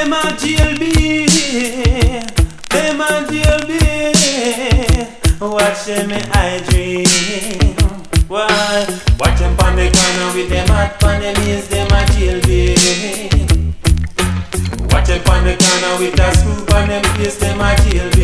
Them a jailbait, them a jailbait. Watch them in I dream. Why? Watch them on the corner with them hot on them knees, them a jailbait. Watch them on the corner with a scoop on them face, them a jailbait.